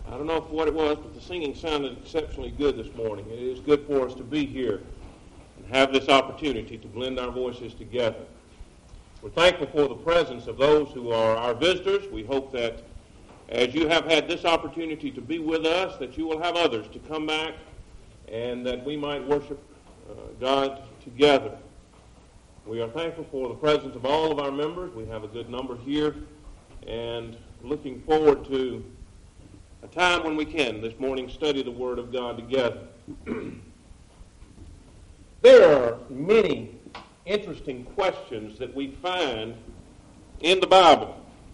I don't know what it was, but the singing sounded exceptionally good this morning. It is good for us to be here and have this opportunity to blend our voices together. We're thankful for the presence of those who are our visitors. We hope that as you have had this opportunity to be with us, that you will have others to come back and that we might worship God together. We are thankful for the presence of all of our members. We have a good number here, and looking forward to a time when we can this morning study the Word of God together. There are many interesting questions that we find in the Bible.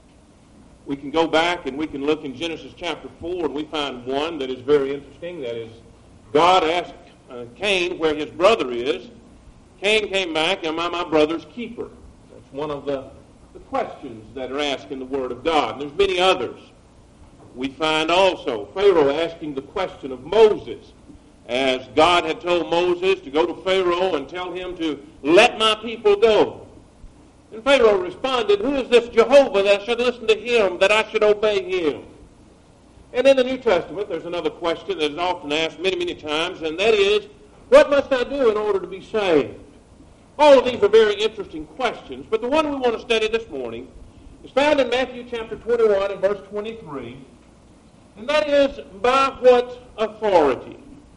We can go back and we can look in Genesis chapter 4, and we find one that is very interesting. That is, God asked Cain where his brother is. Cain came back, am I my brother's keeper? That's one of the questions that are asked in the Word of God. And there's many others. We find also Pharaoh asking the question of Moses, as God had told Moses to go to Pharaoh and tell him to let my people go. And Pharaoh responded, who is this Jehovah that I should listen to him, that I should obey him? And in the New Testament, there's another question that is often asked many, many times, and that is, what must I do in order to be saved? All of these are very interesting questions, but the one we want to study this morning is found in Matthew chapter 21 and verse 23, and that is, by what authority?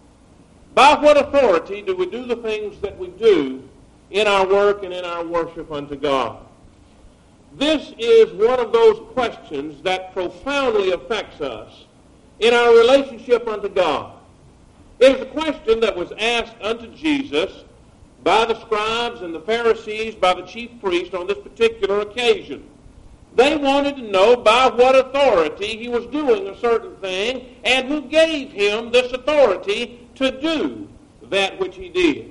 By what authority do we do the things that we do in our work and in our worship unto God? This is one of those questions that profoundly affects us in our relationship unto God. It is a question that was asked unto Jesus by the scribes and the Pharisees, by the chief priest on this particular occasion. They wanted to know by what authority he was doing a certain thing and who gave him this authority to do that which he did.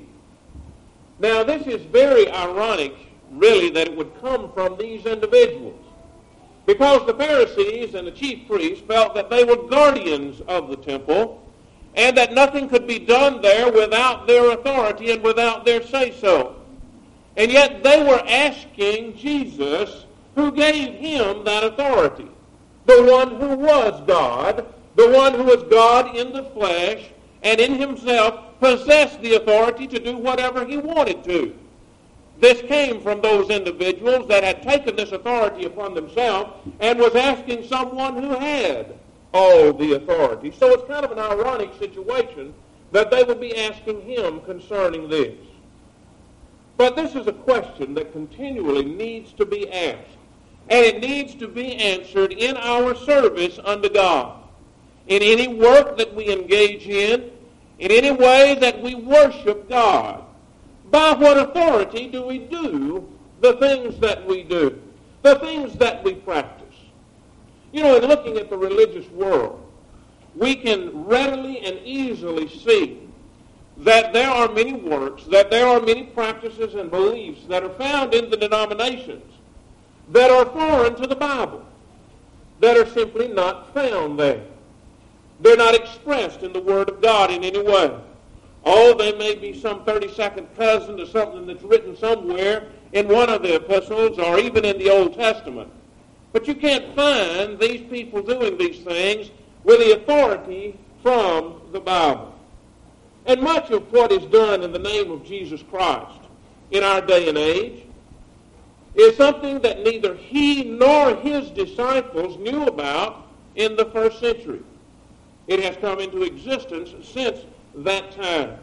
Now, this is very ironic, really, that it would come from these individuals, because the Pharisees and the chief priests felt that they were guardians of the temple and that nothing could be done there without their authority and without their say-so. And yet they were asking Jesus, who gave him that authority, the one who was God, the one who was God in the flesh, and in himself possessed the authority to do whatever he wanted to. This came from those individuals that had taken this authority upon themselves and was asking someone who had all the authority. So it's kind of an ironic situation that they would be asking him concerning this. But this is a question that continually needs to be asked. And it needs to be answered in our service unto God. In any work that we engage in any way that we worship God. By what authority do we do the things that we do? The things that we practice? You know, in looking at the religious world, we can readily and easily see that there are many works, that there are many practices and beliefs that are found in the denominations that are foreign to the Bible, that are simply not found there. They're not expressed in the Word of God in any way. Oh, they may be some 32nd cousin to something that's written somewhere in one of the epistles or even in the Old Testament. But you can't find these people doing these things with the authority from the Bible. And much of what is done in the name of Jesus Christ in our day and age is something that neither he nor his disciples knew about in the first century. It has come into existence since that time.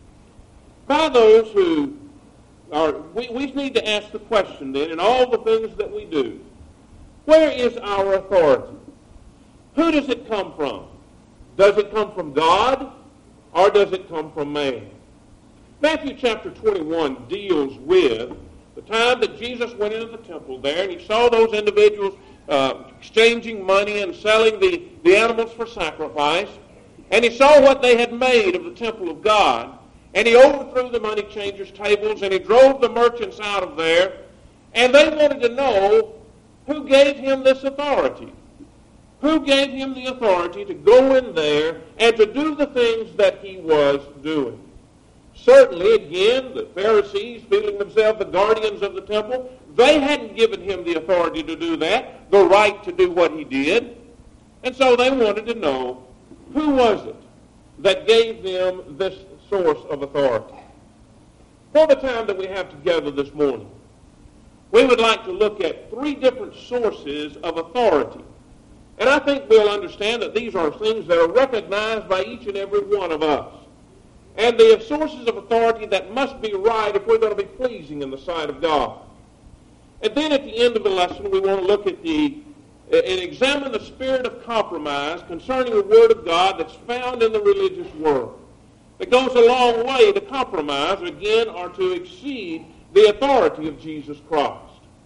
By those who are, we need to ask the question then, in all the things that we do, where is our authority? Who does it come from? Does it come from God, or does it come from man? Matthew chapter 21 deals with the time that Jesus went into the temple there, and he saw those individuals exchanging money and selling the animals for sacrifice, and he saw what they had made of the temple of God, and he overthrew the money changers' tables, and he drove the merchants out of there, and they wanted to know who gave him this authority. Who gave him the authority to go in there and to do the things that he was doing? Certainly, again, the Pharisees, feeling themselves the guardians of the temple, they hadn't given him the authority to do that, the right to do what he did. And so they wanted to know, who was it that gave them this source of authority? For the time that we have together this morning, we would like to look at 3 different sources of authority. And I think we'll understand that these are things that are recognized by each and every one of us. And they are sources of authority that must be right if we're going to be pleasing in the sight of God. And then at the end of the lesson, we want to look at and examine the spirit of compromise concerning the Word of God that's found in the religious world. It goes a long way to compromise, again, or to exceed the authority of Jesus Christ.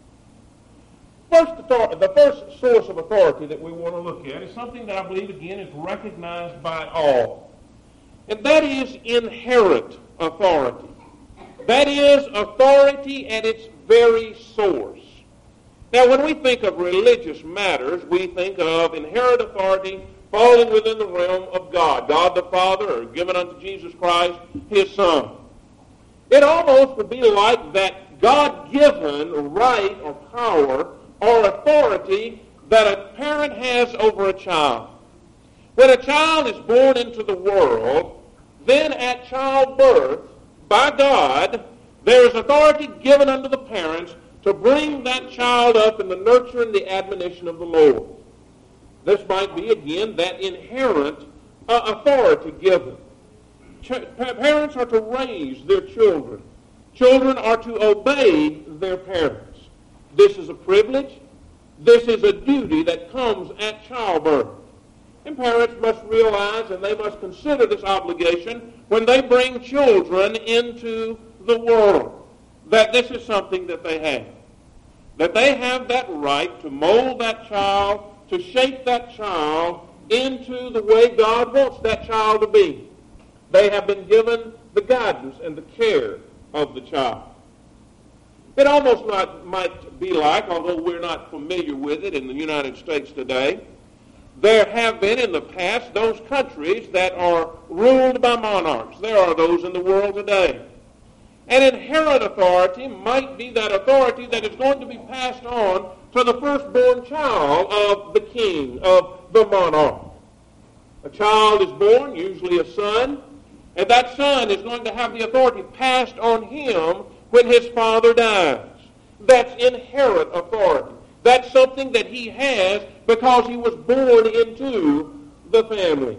The first source of authority that we want to look at is something that I believe, again, is recognized by all. And that is inherent authority. That is authority at its very source. Now, when we think of religious matters, we think of inherent authority falling within the realm of God. God the Father, or given unto Jesus Christ, his Son. It almost would be like that God-given right or power or authority that a parent has over a child. When a child is born into the world, then at childbirth, by God, there is authority given unto the parents to bring that child up in the nurture and the admonition of the Lord. This might be, again, that inherent authority given. Parents are to raise their children. Children are to obey their parents. This is a privilege. This is a duty that comes at childbirth. And parents must realize and they must consider this obligation when they bring children into the world, that this is something that they have. That they have that right to mold that child, to shape that child into the way God wants that child to be. They have been given the guidance and the care of the child. It almost might be like, although we're not familiar with it in the United States today, there have been in the past those countries that are ruled by monarchs. There are those in the world today. An inherent authority might be that authority that is going to be passed on to the firstborn child of the king, of the monarch. A child is born, usually a son, and that son is going to have the authority passed on him when his father dies. That's inherent authority. That's something that he has because he was born into the family.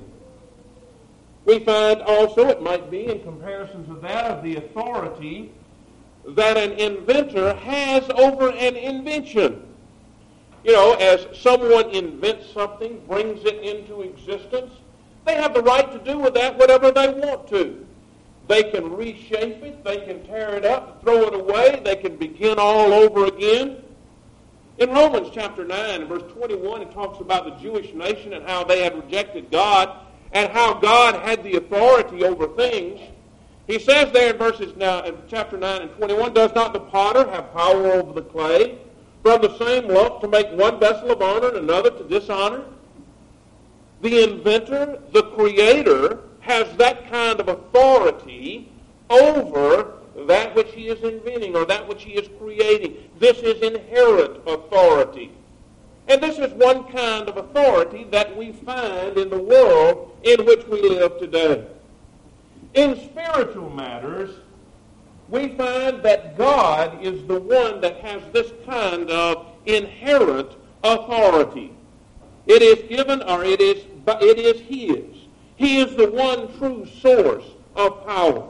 We find also, it might be in comparison to that, of the authority that an inventor has over an invention. You know, as someone invents something, brings it into existence, they have the right to do with that whatever they want to. They can reshape it, they can tear it up, throw it away, they can begin all over again. In Romans chapter 9 and verse 21, it talks about the Jewish nation and how they had rejected God and how God had the authority over things. He says there in chapter 9 and 21, does not the potter have power over the clay from the same lump to make one vessel of honor and another to dishonor? The inventor, the creator, has that kind of authority over that which he is inventing or that which he is creating. This is inherent authority. And this is one kind of authority that we find in the world in which we live today. In spiritual matters, we find that God is the one that has this kind of inherent authority. It is given, or it is his. He is the one true source of power.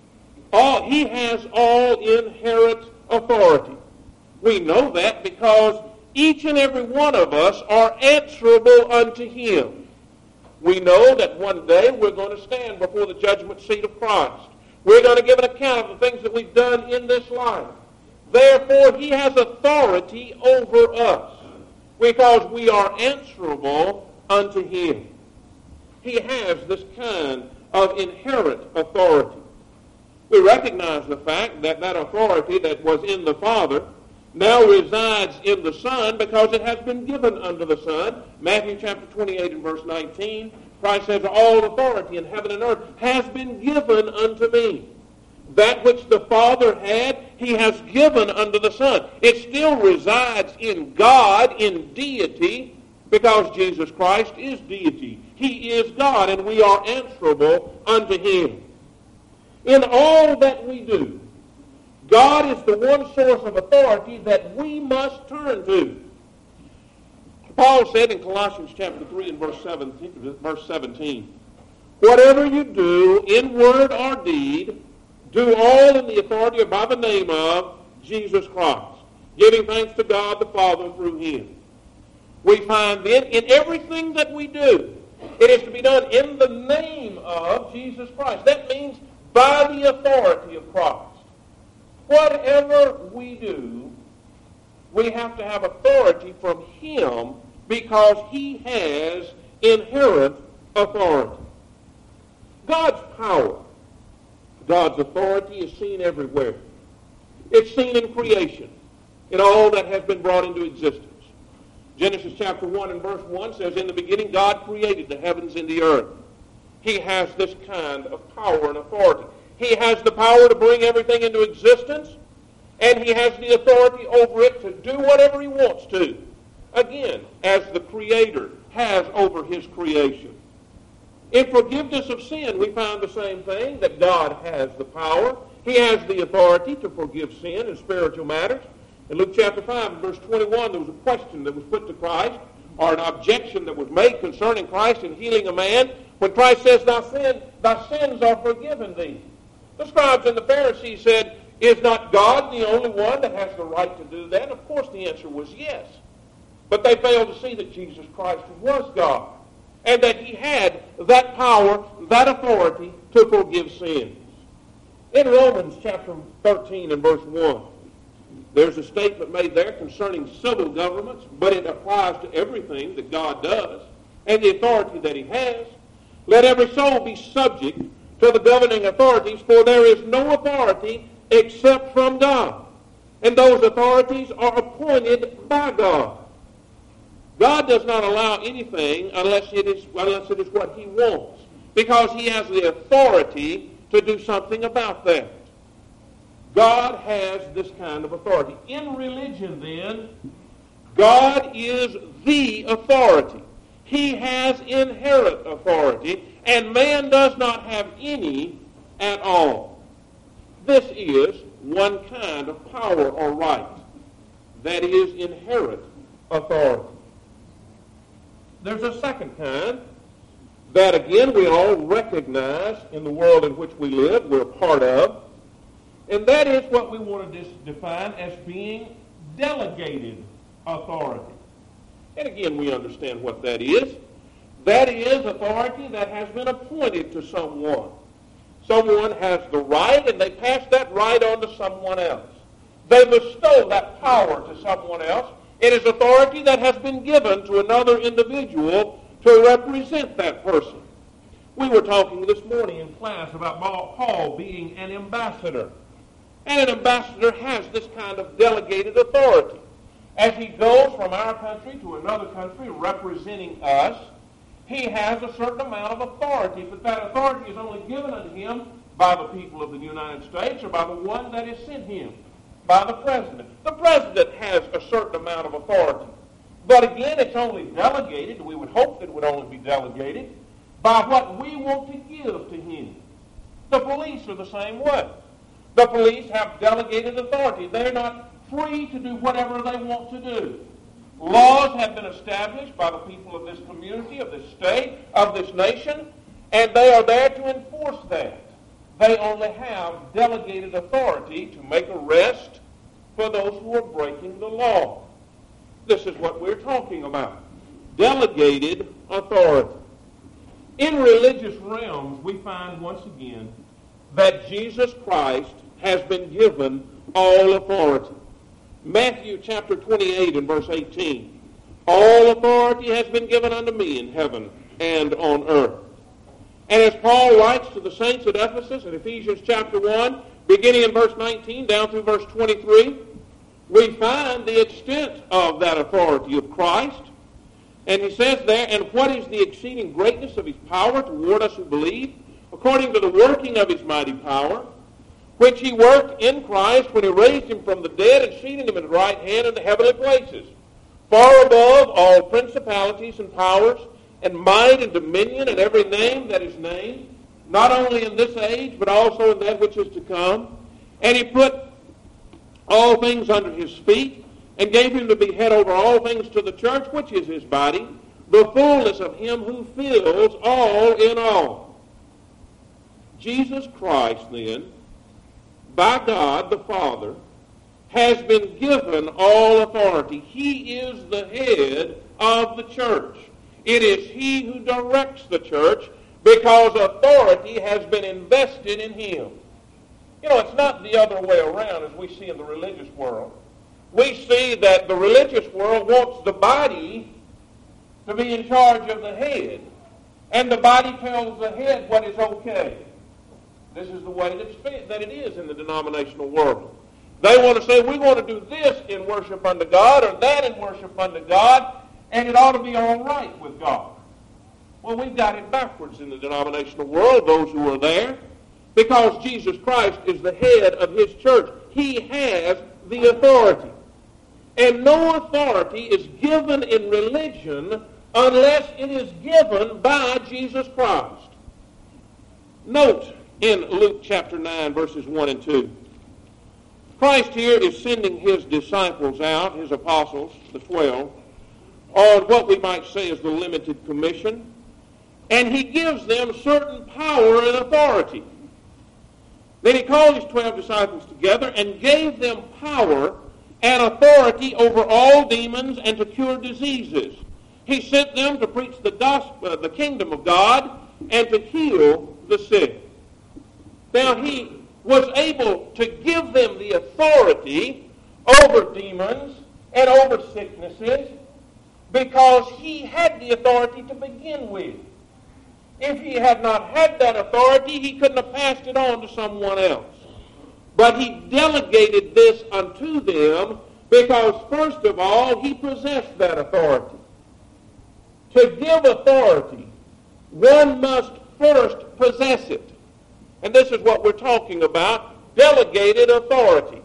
He has all inherent authority. We know that because each and every one of us are answerable unto him. We know that one day we're going to stand before the judgment seat of Christ. We're going to give an account of the things that we've done in this life. Therefore, he has authority over us because we are answerable unto him. He has this kind of inherent authority. We recognize the fact that that authority that was in the Father now resides in the Son because it has been given unto the Son. Matthew chapter 28 and verse 19, Christ says, all authority in heaven and earth has been given unto me. That which the Father had, he has given unto the Son. It still resides in God, in deity, because Jesus Christ is deity. He is God, and we are answerable unto him. In all that we do, God is the one source of authority that we must turn to. Paul said in Colossians chapter 3 and verse 17, whatever you do in word or deed, do all in the authority or by the name of Jesus Christ, giving thanks to God the Father through him. We find then in everything that we do, it is to be done in the name of Jesus Christ. That means by the authority of Christ. Whatever we do, we have to have authority from him because he has inherent authority. God's power, God's authority is seen everywhere. It's seen in creation, in all that has been brought into existence. Genesis chapter 1 and verse 1 says, in the beginning God created the heavens and the earth. He has this kind of power and authority. He has the power to bring everything into existence, and he has the authority over it to do whatever he wants to. Again, as the Creator has over his creation. In forgiveness of sin, we find the same thing, that God has the power. He has the authority to forgive sin in spiritual matters. In Luke chapter 5 and verse 21, there was a question that was put to Christ, or an objection that was made concerning Christ in healing a man, when Christ says, thy sins are forgiven thee. The scribes and the Pharisees said, is not God the only one that has the right to do that? Of course the answer was yes. But they failed to see that Jesus Christ was God, and that he had that power, that authority to forgive sins. In Romans chapter 13 and verse 1, there's a statement made there concerning civil governments, but it applies to everything that God does and the authority that he has. Let every soul be subject to the governing authorities, for there is no authority except from God, and those authorities are appointed by God. God does not allow anything unless it is what he wants, because he has the authority to do something about that. God has this kind of authority. In religion, then, God is the authority. He has inherent authority, and man does not have any at all. This is one kind of power or right. That is inherent authority. There's a second kind that, again, we all recognize in the world in which we live, we're a part of, and that is what we want to define as being delegated authority. And again, we understand what that is. That is authority that has been appointed to someone. Someone has the right, and they pass that right on to someone else. They bestow that power to someone else. It is authority that has been given to another individual to represent that person. We were talking this morning in class about Paul being an ambassador. And an ambassador has this kind of delegated authority. As he goes from our country to another country representing us, he has a certain amount of authority, but that authority is only given unto him by the people of the United States or by the one that has sent him, by the president. The president has a certain amount of authority. But again, it's only delegated, we would hope that it would only be delegated, by what we want to give to him. The police are the same way. The police have delegated authority. They're not free to do whatever they want to do. Laws have been established by the people of this community, of this state, of this nation, and they are there to enforce that. They only have delegated authority to make arrest for those who are breaking the law. This is what we're talking about. Delegated authority. In religious realms, we find once again that Jesus Christ has been given all authority. Matthew chapter 28 and verse 18. All authority has been given unto me in heaven and on earth. And as Paul writes to the saints at Ephesus in Ephesians chapter 1, beginning in verse 19 down through verse 23, we find the extent of that authority of Christ. And he says there, and what is the exceeding greatness of his power toward us who believe, according to the working of his mighty power, which he worked in Christ when he raised him from the dead and seated him at his right hand in the heavenly places, far above all principalities and powers, and might and dominion, and every name that is named, not only in this age, but also in that which is to come. And he put all things under his feet, and gave him to be head over all things to the church, which is his body, the fullness of him who fills all in all. Jesus Christ, then, by God the Father, has been given all authority. He is the head of the church. It is he who directs the church because authority has been invested in him. You know, it's not the other way around as we see in the religious world. We see that the religious world wants the body to be in charge of the head, and the body tells the head what is okay. This is the way that it is in the denominational world. They want to say, we want to do this in worship unto God or that in worship unto God, and it ought to be all right with God. Well, we've got it backwards in the denominational world, those who are there, because Jesus Christ is the head of his church. He has the authority. And no authority is given in religion unless it is given by Jesus Christ. Note in Luke chapter 9, verses 1 and 2. Christ here is sending his disciples out, his apostles, the 12, on what we might say is the limited commission, and he gives them certain power and authority. Then he called his 12 disciples together and gave them power and authority over all demons and to cure diseases. He sent them to preach the gospel, the kingdom of God, and to heal the sick. Now he was able to give them the authority over demons and over sicknesses because he had the authority to begin with. If he had not had that authority, he couldn't have passed it on to someone else. But he delegated this unto them because, first of all, he possessed that authority. To give authority, one must first possess it. And this is what we're talking about, delegated authority.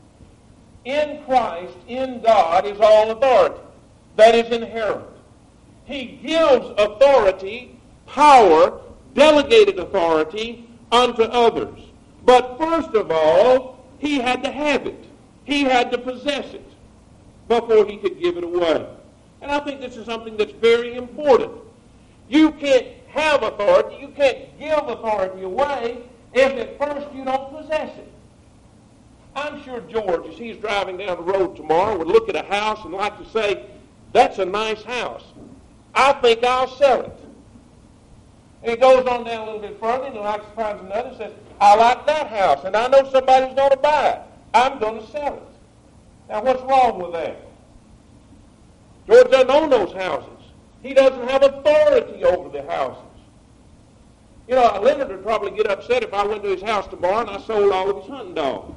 In Christ, in God, is all authority. That is inherent. He gives authority, power, delegated authority unto others. But first of all, he had to have it. He had to possess it before he could give it away. And I think this is something that's very important. You can't have authority, you can't give authority away if at first you don't possess it. I'm sure George, as he's driving down the road tomorrow, would look at a house and like to say, that's a nice house. I think I'll sell it. And he goes on down a little bit further and likes to find another and says, I like that house, and I know somebody's going to buy it. I'm going to sell it. Now, what's wrong with that? George doesn't own those houses. He doesn't have authority over the houses. You know, Leonard would probably get upset if I went to his house tomorrow and I sold all of his hunting dogs.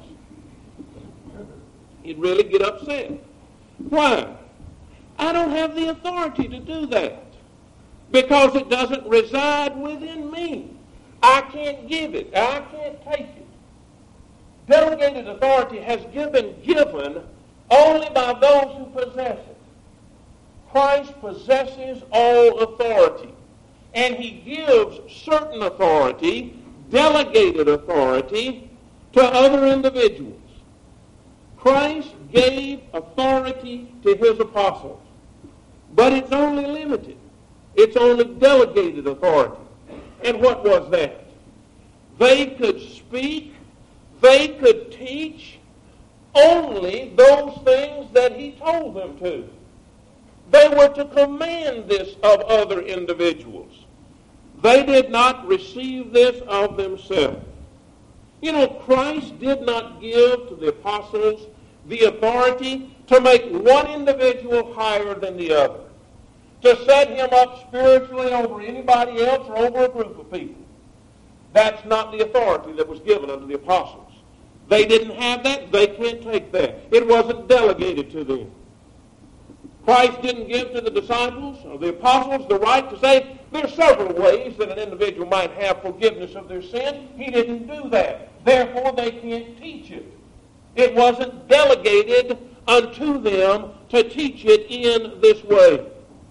He'd really get upset. Why? I don't have the authority to do that because it doesn't reside within me. I can't give it. I can't take it. Delegated authority has been given only by those who possess it. Christ possesses all authority, and he gives certain authority, delegated authority, to other individuals. Christ gave authority to his apostles, but it's only limited. It's only delegated authority. And what was that? They could speak, they could teach only those things that he told them to. They were to command this of other individuals. They did not receive this of themselves. You know, Christ did not give to the apostles the authority to make one individual higher than the other, to set him up spiritually over anybody else or over a group of people. That's not the authority that was given unto the apostles. They didn't have that. They can't take that. It wasn't delegated to them. Christ didn't give to the disciples or the apostles the right to say there's several ways that an individual might have forgiveness of their sin. He didn't do that. Therefore, they can't teach it. It wasn't delegated unto them to teach it in this way.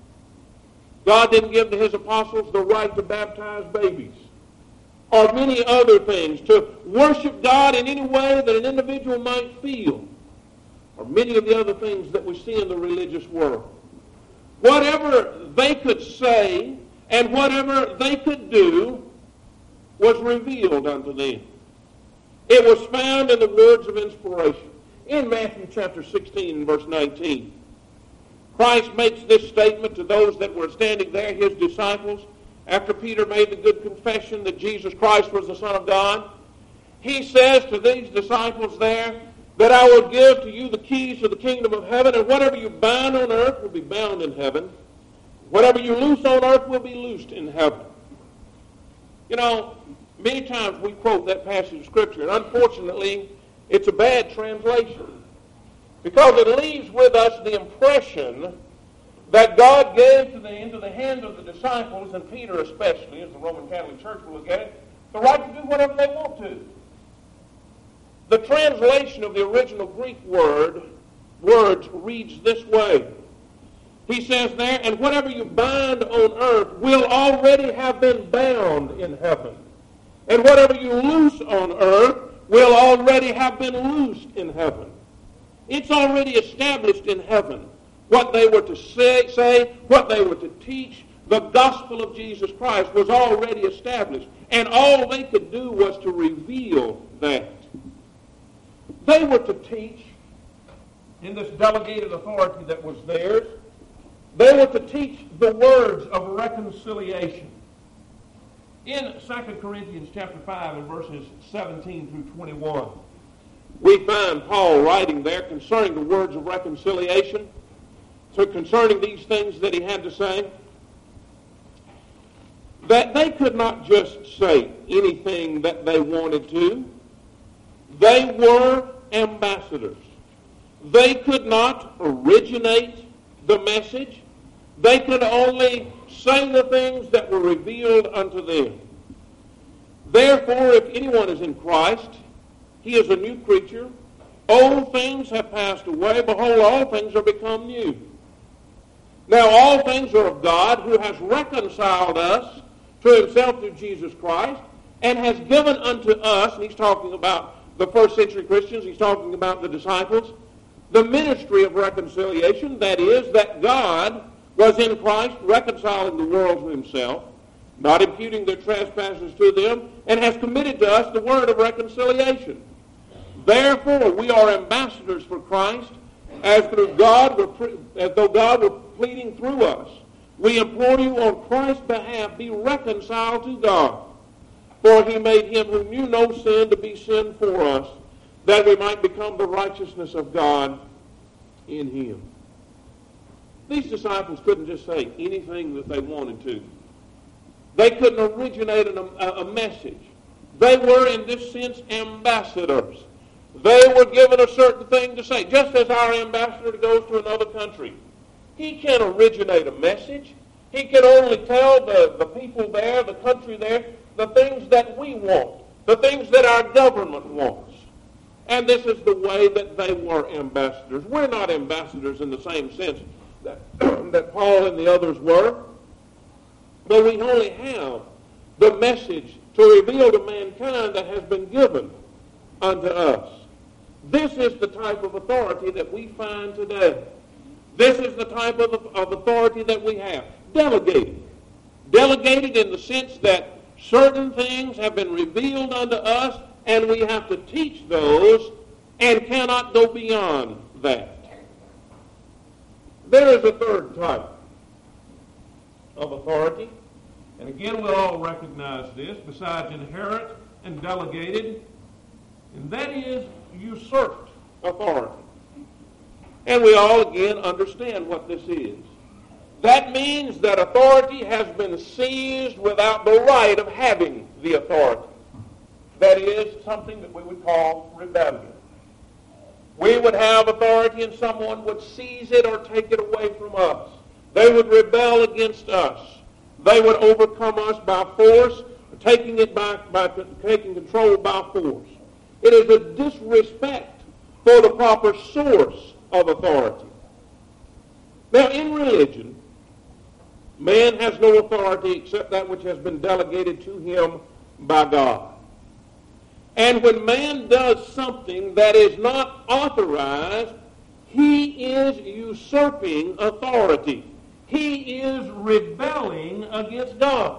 God didn't give to his apostles the right to baptize babies or many other things, to worship God in any way that an individual might feel, or many of the other things that we see in the religious world. Whatever they could say and whatever they could do was revealed unto them. It was found in the words of inspiration. In Matthew chapter 16 and verse 19, Christ makes this statement to those that were standing there, his disciples, after Peter made the good confession that Jesus Christ was the Son of God. He says to these disciples there that I will give to you the keys to the kingdom of heaven, and whatever you bind on earth will be bound in heaven. Whatever you loose on earth will be loosed in heaven. You know, many times we quote that passage of Scripture, and unfortunately, it's a bad translation, because it leaves with us the impression that God gave into the hands of the disciples, and Peter especially, as the Roman Catholic Church will look at it, the right to do whatever they want to. The translation of the original Greek words reads this way. He says there, and whatever you bind on earth will already have been bound in heaven. And whatever you loose on earth will already have been loosed in heaven. It's already established in heaven what they were to say, what they were to teach. The gospel of Jesus Christ was already established, and all they could do was to reveal that. They were to teach in this delegated authority that was theirs. They were to teach the words of reconciliation. In 2 Corinthians chapter 5 and verses 17 through 21, we find Paul writing there concerning the words of reconciliation, so concerning these things that he had to say, that they could not just say anything that they wanted to. They were ambassadors. They could not originate the message. They could only say the things that were revealed unto them. Therefore, if anyone is in Christ, he is a new creature. Old things have passed away. Behold, all things are become new. Now all things are of God, who has reconciled us to himself through Jesus Christ, and has given unto us, and he's talking about the first century Christians, he's talking about the disciples, the ministry of reconciliation, that is, that God was in Christ reconciling the world to himself, not imputing their trespasses to them, and has committed to us the word of reconciliation. Therefore, we are ambassadors for Christ, as though God were pleading through us. We implore you on Christ's behalf, be reconciled to God. For he made him who knew no sin to be sin for us, that we might become the righteousness of God in him. These disciples couldn't just say anything that they wanted to. They couldn't originate a message. They were, in this sense, ambassadors. They were given a certain thing to say. Just as our ambassador goes to another country, he can't originate a message. He can only tell the people there, the country there, the things that we want, the things that our government wants. And this is the way that they were ambassadors. We're not ambassadors in the same sense that Paul and the others were, but we only have the message to reveal to mankind that has been given unto us. This is the type of authority that we find today. This is the type of authority that we have. Delegated. Delegated in the sense that certain things have been revealed unto us, and we have to teach those and cannot go beyond that. There is a third type of authority, and again we'll all recognize this, besides inherent and delegated, and that is usurped authority. And we all again understand what this is. That means that authority has been seized without the right of having the authority. That is something that we would call rebellion. We would have authority and someone would seize it or take it away from us. They would rebel against us. They would overcome us by force, taking it by taking control by force. It is a disrespect for the proper source of authority. Now, in religion, man has no authority except that which has been delegated to him by God. And when man does something that is not authorized, he is usurping authority. He is rebelling against God.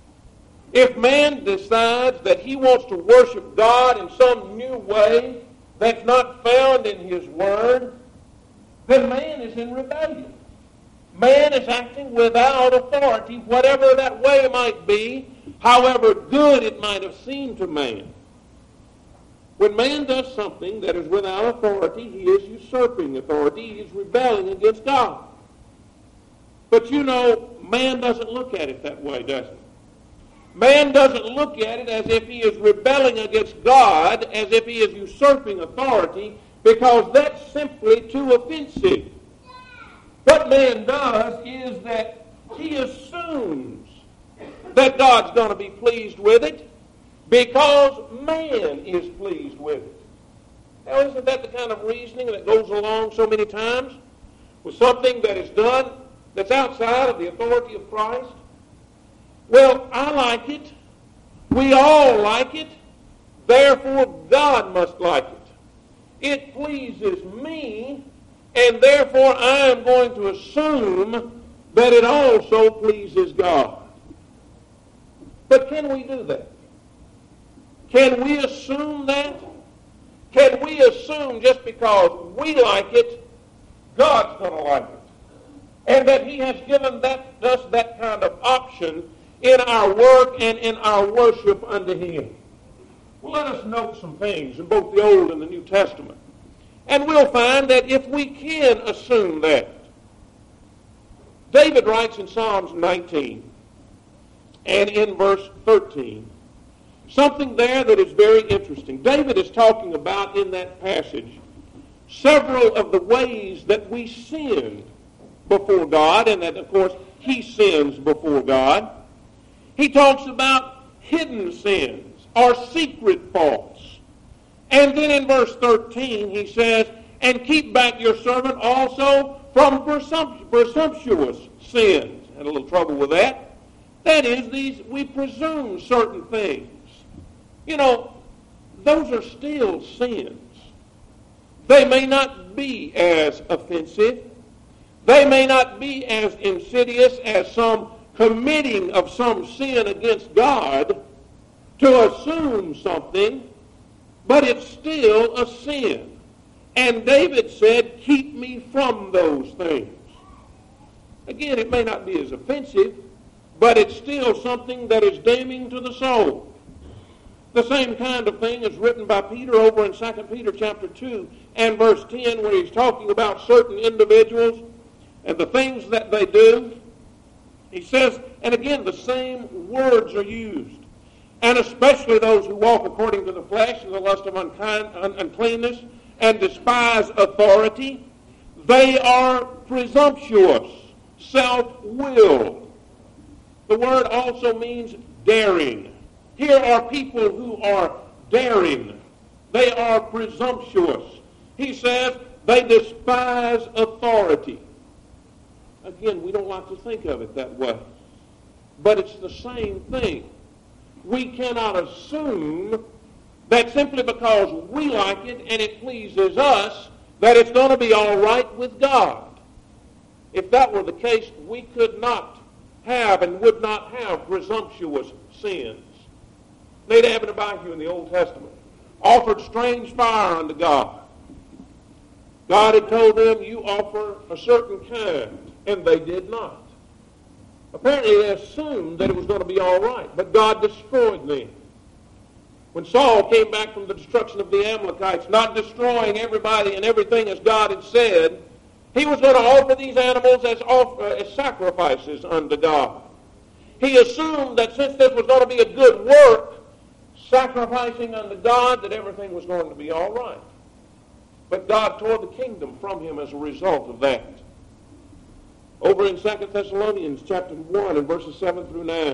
If man decides that he wants to worship God in some new way that's not found in his word, then man is in rebellion. Man is acting without authority, whatever that way might be, however good it might have seemed to man. When man does something that is without authority, he is usurping authority. He is rebelling against God. But you know, man doesn't look at it that way, does he? Man doesn't look at it as if he is rebelling against God, as if he is usurping authority, because that's simply too offensive. What man does is that he assumes that God's going to be pleased with it because man is pleased with it. Now, isn't that the kind of reasoning that goes along so many times with something that is done that's outside of the authority of Christ? Well, I like it. We all like it. Therefore, God must like it. It pleases me, and therefore I am going to assume that it also pleases God. But can we do that? Can we assume that? Can we assume just because we like it, God's going to like it? And that he has given us that kind of option in our work and in our worship unto him. Well, let us note some things in both the Old and the New Testament. And we'll find that if we can assume that. David writes in Psalms 19 and in verse 13 something there that is very interesting. David is talking about in that passage several of the ways that we sin before God, and that, of course, he sins before God. He talks about hidden sins or secret faults. And then in verse 13 he says, and keep back your servant also from presumptuous sins. Had a little trouble with that. That is, we presume certain things. You know, those are still sins. They may not be as offensive. They may not be as insidious as some committing of some sin against God to assume something, but it's still a sin. And David said, keep me from those things. Again, it may not be as offensive, but it's still something that is damning to the soul. The same kind of thing is written by Peter over in 2 Peter chapter 2 and verse 10, where he's talking about certain individuals and the things that they do. He says, and again, the same words are used. And especially those who walk according to the flesh and the lust of uncleanness and despise authority, they are presumptuous, self-willed. The word also means daring. Here are people who are daring. They are presumptuous. He says they despise authority. Again, we don't like to think of it that way. But it's the same thing. We cannot assume that simply because we like it and it pleases us, that it's going to be all right with God. If that were the case, we could not have and would not have presumptuous sins. Nadab and Abihu in the Old Testament offered strange fire unto God. God had told them, you offer a certain kind. And they did not. Apparently they assumed that it was going to be all right, but God destroyed them. When Saul came back from the destruction of the Amalekites, not destroying everybody and everything as God had said, he was going to offer these animals as sacrifices unto God. He assumed that since this was going to be a good work, sacrificing unto God, that everything was going to be all right. But God tore the kingdom from him as a result of that. Over in 2 Thessalonians chapter 1 and verses 7 through 9,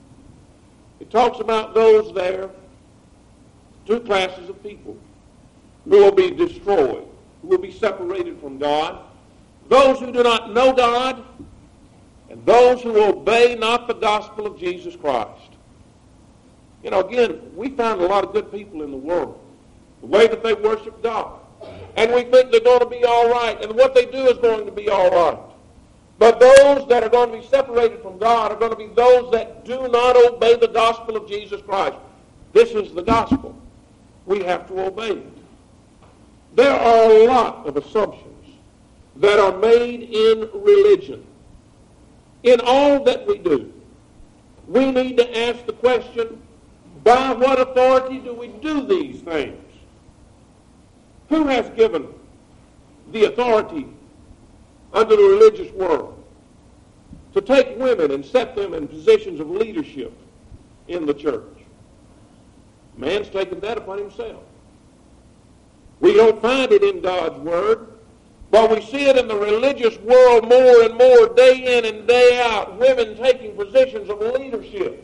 it talks about those there, two classes of people who will be destroyed. who will be separated from God, those who do not know God, and those who obey not the gospel of Jesus Christ. You know, again, we find a lot of good people in the world, the way that they worship God. And we think they're going to be all right, and what they do is going to be all right. But those that are going to be separated from God are going to be those that do not obey the gospel of Jesus Christ. This is the gospel. We have to obey it. There are a lot of assumptions that are made in religion. In all that we do, we need to ask the question, by what authority do we do these things? Who has given the authority under the religious world to take women and set them in positions of leadership in the church? Man's taken that upon himself. We don't find it in God's Word, but we see it in the religious world more and more, day in and day out, women taking positions of leadership.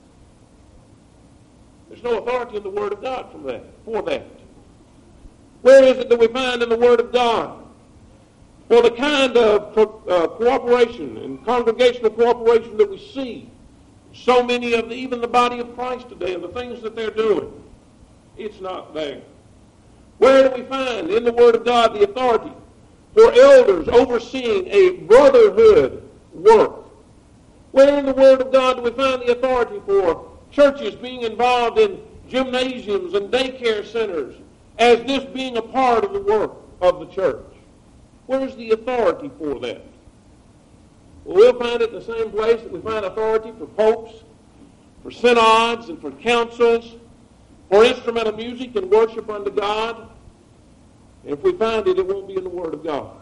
There's no authority in the Word of God for that. Where is it that we find in the Word of God for the kind of cooperation and congregational cooperation that we see so many of even the body of Christ today and the things that they're doing? It's not there. Where do we find in the Word of God the authority for elders overseeing a brotherhood work? Where in the Word of God do we find the authority for churches being involved in gymnasiums and daycare centers as this being a part of the work of the church? Where's the authority for that? Well, we'll find it in the same place that we find authority for popes, for synods, and for councils, for instrumental music and worship unto God. And if we find it, it won't be in the Word of God.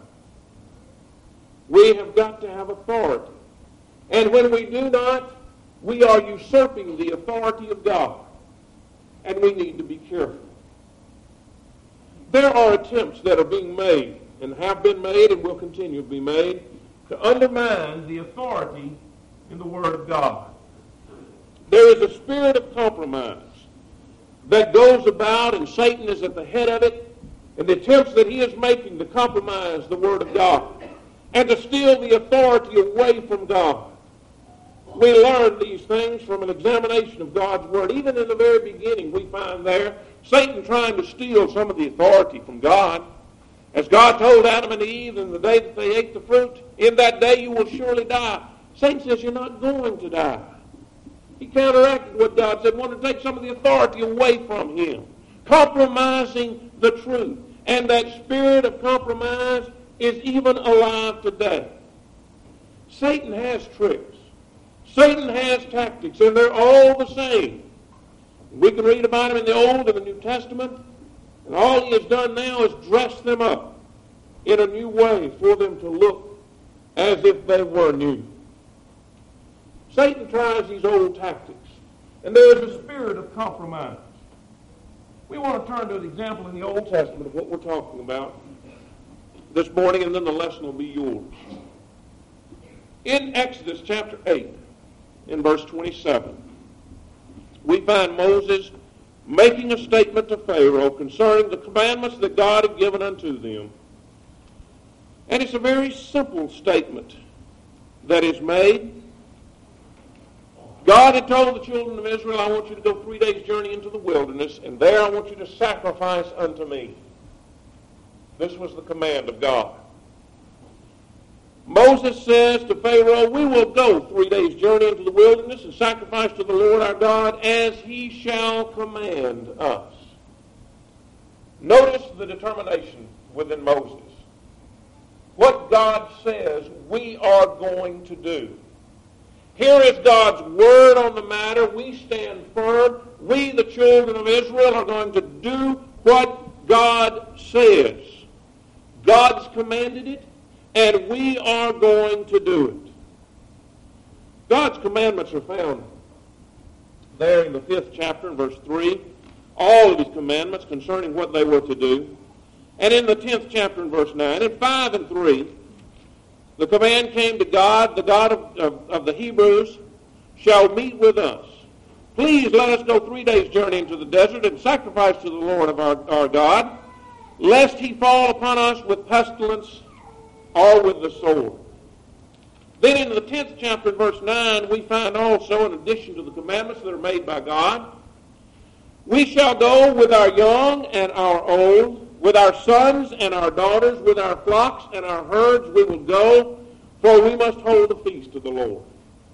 We have got to have authority. And when we do not, we are usurping the authority of God. And we need to be careful. There are attempts that are being made, and have been made, and will continue to be made, to undermine the authority in the Word of God. There is a spirit of compromise that goes about, and Satan is at the head of it, and the attempts that he is making to compromise the Word of God and to steal the authority away from God. We learn these things from an examination of God's Word. Even in the very beginning, we find there Satan trying to steal some of the authority from God. As God told Adam and Eve in the day that they ate the fruit, in that day you will surely die. Satan says you're not going to die. He counteracted what God said, wanted to take some of the authority away from him, compromising the truth. And that spirit of compromise is even alive today. Satan has tricks. Satan has tactics, and they're all the same. We can read about them in the Old and the New Testament, and all he has done now is dress them up in a new way for them to look as if they were new. Satan tries these old tactics, and there is a spirit of compromise. We want to turn to an example in the Old Testament of what we're talking about this morning, and then the lesson will be yours. In Exodus chapter 8, in verse 27, we find Moses making a statement to Pharaoh concerning the commandments that God had given unto them. And it's a very simple statement that is made. God had told the children of Israel, I want you to go 3 days' journey into the wilderness, and there I want you to sacrifice unto me. This was the command of God. Moses says to Pharaoh, we will go 3 days' journey into the wilderness and sacrifice to the Lord our God as he shall command us. Notice the determination within Moses. What God says we are going to do. Here is God's word on the matter. We stand firm. We, the children of Israel, are going to do what God says. God's commanded it, and we are going to do it. God's commandments are found there in the 5th chapter, in verse 3. All of his commandments concerning what they were to do. And in the 10th chapter, in verse 9. In 5 and 3, the command came to God, the God of the Hebrews, shall meet with us. Please let us go 3 days' journey into the desert and sacrifice to the Lord of our God. lest he fall upon us with pestilence or with the sword. Then in the 10th chapter, verse 9, we find also, in addition to the commandments that are made by God, we shall go with our young and our old, with our sons and our daughters, with our flocks and our herds we will go, for we must hold the feast of the Lord.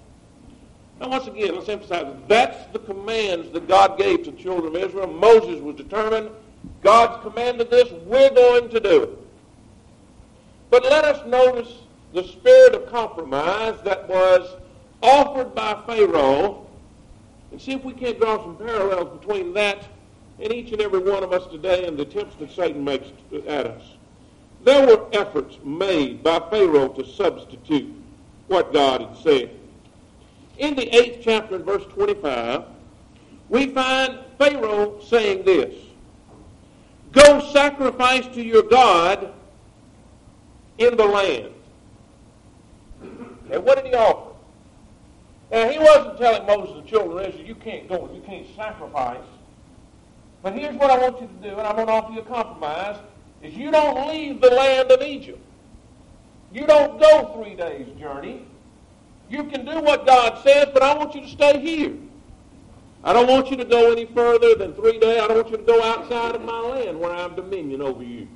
Now once again, let's emphasize, that's the commands that God gave to the children of Israel. Moses was determined, God's commanded this, we're going to do it. But let us notice the spirit of compromise that was offered by Pharaoh, and see if we can't draw some parallels between that and each and every one of us today and the attempts that Satan makes at us. There were efforts made by Pharaoh to substitute what God had said. In the 8th chapter and verse 25, we find Pharaoh saying this, "Go sacrifice to your God in the land." And what did he offer? Now, he wasn't telling Moses and the children of Israel, you can't go, you can't sacrifice. But here's what I want you to do, and I'm going to offer you a compromise, is you don't leave the land of Egypt. You don't go 3 days' journey. You can do what God says, but I want you to stay here. I don't want you to go any further than 3 days. I don't want you to go outside of my land where I have dominion over you.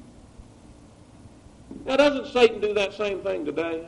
Now, doesn't Satan do that same thing today?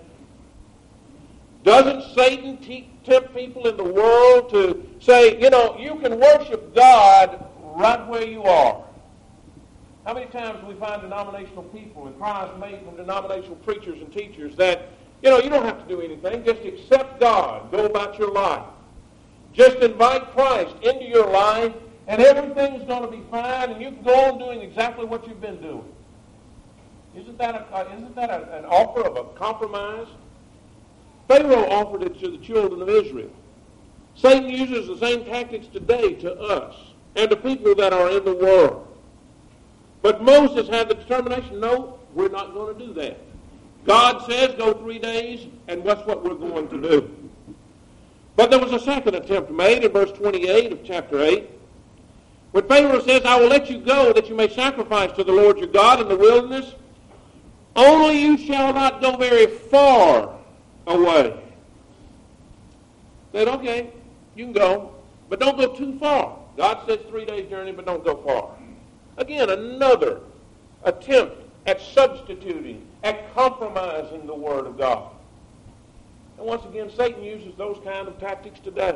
Doesn't Satan tempt people in the world to say, you know, you can worship God right where you are? How many times do we find denominational people and cries made from denominational preachers and teachers that, you know, you don't have to do anything. Just accept God. Go about your life. Just invite Christ into your life, and everything's going to be fine, and you can go on doing exactly what you've been doing. Isn't that an offer of a compromise? Pharaoh offered it to the children of Israel. Satan uses the same tactics today to us and to people that are in the world. But Moses had the determination, no, we're not going to do that. God says go 3 days, and that's what we're going to do. But there was a second attempt made in verse 28 of chapter 8. When Pharaoh says, I will let you go that you may sacrifice to the Lord your God in the wilderness, only you shall not go very far away. Said, okay, you can go, but don't go too far. God says 3 days journey, but don't go far. Again, another attempt at substituting, at compromising the Word of God. And once again, Satan uses those kind of tactics today.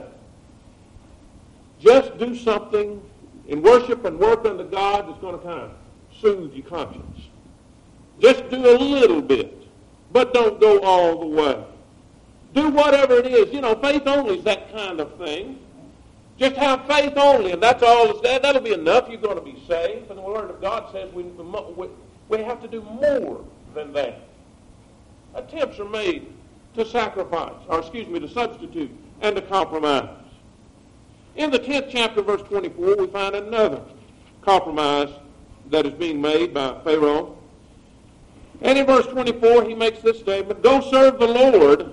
Just do something in worship and work unto God that's going to kind of soothe your conscience. Just do a little bit, but don't go all the way. Do whatever it is. You know, faith only is that kind of thing. Just have faith only, and that's all. That'll be enough. You're going to be saved. And the Word of God says we have to do more than that. Attempts are made to sacrifice, to substitute and to compromise. In the 10th chapter, verse 24, we find another compromise that is being made by Pharaoh. And in verse 24, he makes this statement, go serve the Lord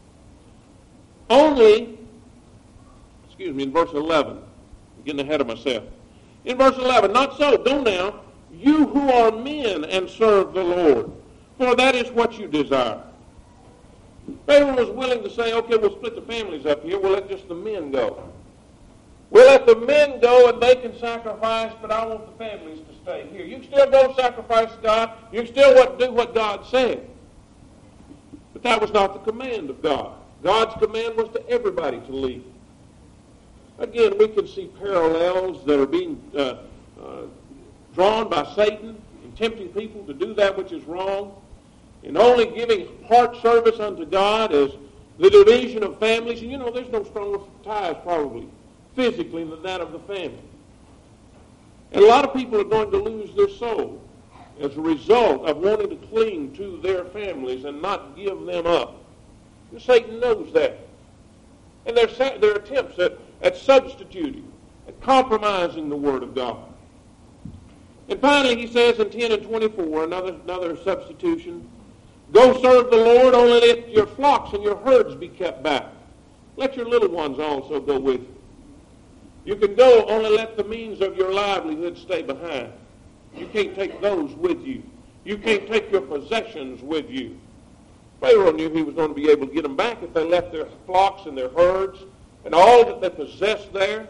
only, in verse 11. I'm getting ahead of myself. In verse 11, not so, go now, you who are men, and serve the Lord, for that is what you desire. Pharaoh was willing to say, okay, we'll split the families up here. We'll let just the men go. We'll let the men go and they can sacrifice, but I want the families to stay here. You can still go sacrifice to God. You can still do what God said. But that was not the command of God. God's command was to everybody to leave. Again, we can see parallels that are being drawn by Satan in tempting people to do that which is wrong, and only giving heart service unto God as the division of families. And you know, there's no stronger ties probably physically than that of the family. And a lot of people are going to lose their soul as a result of wanting to cling to their families and not give them up. And Satan knows that. And their attempts at substituting, at compromising the Word of God. And finally, he says in 10 and 24, another substitution, go serve the Lord, only let your flocks and your herds be kept back. Let your little ones also go with you. You can go, only let the means of your livelihood stay behind. You can't take those with you. You can't take your possessions with you. Pharaoh knew he was going to be able to get them back if they left their flocks and their herds and all that they possessed there.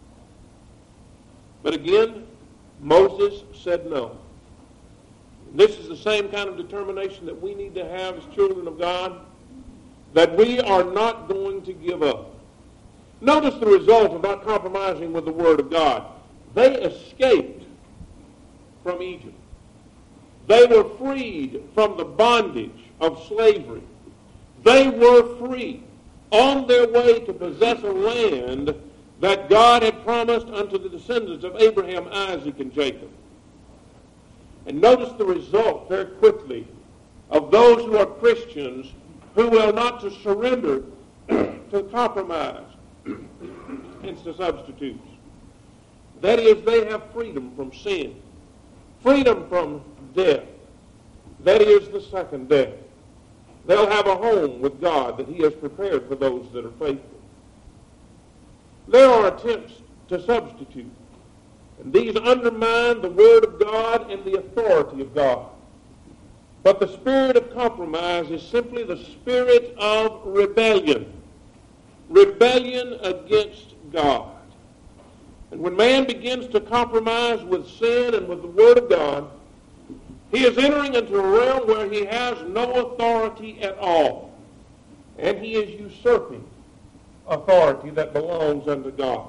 But again, Moses said no. This is the same kind of determination that we need to have as children of God, that we are not going to give up. Notice the result of not compromising with the Word of God. They escaped from Egypt. They were freed from the bondage of slavery. They were free on their way to possess a land that God had promised unto the descendants of Abraham, Isaac, and Jacob. And notice the result very quickly of those who are Christians who will not to surrender to compromise and to substitutes. That is, they have freedom from sin, freedom from death. That is the second death. They'll have a home with God that he has prepared for those that are faithful. There are attempts to substitute, and these undermine the Word of God and the authority of God. But the spirit of compromise is simply the spirit of rebellion. Rebellion against God. And when man begins to compromise with sin and with the Word of God, he is entering into a realm where he has no authority at all. And he is usurping authority that belongs unto God.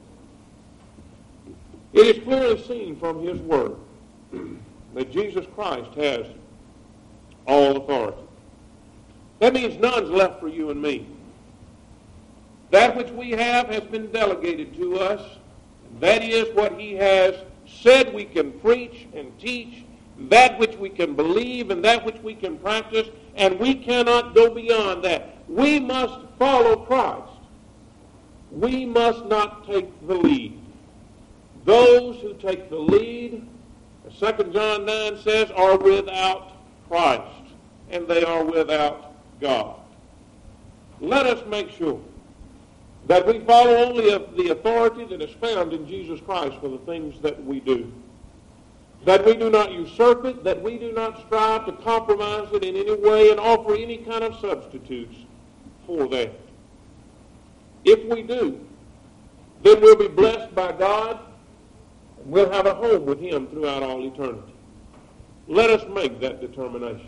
It is clearly seen from his Word that Jesus Christ has all authority. That means none's left for you and me. That which we have has been delegated to us. That is what he has said we can preach and teach, that which we can believe and that which we can practice, and we cannot go beyond that. We must follow Christ. We must not take the lead. Those who take the lead, as 2 John 9 says, are without Christ, and they are without God. Let us make sure that we follow only the authority that is found in Jesus Christ for the things that we do. That we do not usurp it, that we do not strive to compromise it in any way and offer any kind of substitutes for that. If we do, then we'll be blessed by God, and we'll have a home with him throughout all eternity. Let us make that determination.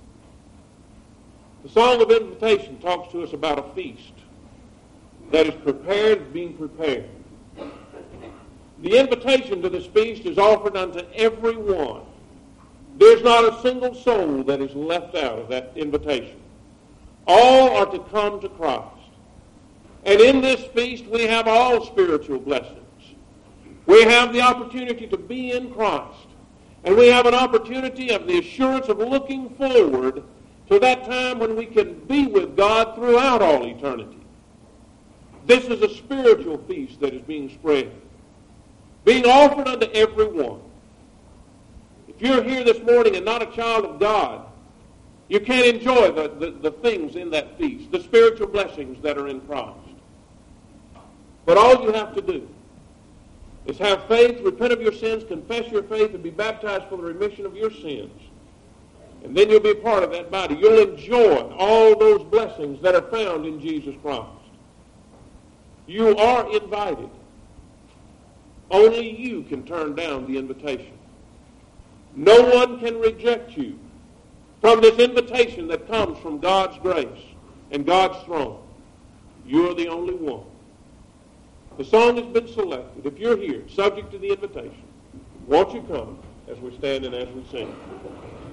The Song of Invitation talks to us about a feast that is prepared, being prepared. The invitation to this feast is offered unto everyone. There's not a single soul that is left out of that invitation. All are to come to Christ. And in this feast we have all spiritual blessings. We have the opportunity to be in Christ. And we have an opportunity of the assurance of looking forward to that time when we can be with God throughout all eternity. This is a spiritual feast that is being spread, being offered unto everyone. If you're here this morning and not a child of God, you can't enjoy the things in that feast, the spiritual blessings that are in Christ. But all you have to do is have faith, repent of your sins, confess your faith, and be baptized for the remission of your sins. And then you'll be a part of that body. You'll enjoy all those blessings that are found in Jesus Christ. You are invited. Only you can turn down the invitation. No one can reject you from this invitation that comes from God's grace and God's throne. You're the only one. The song has been selected. If you're here, subject to the invitation, won't you come as we stand and as we sing?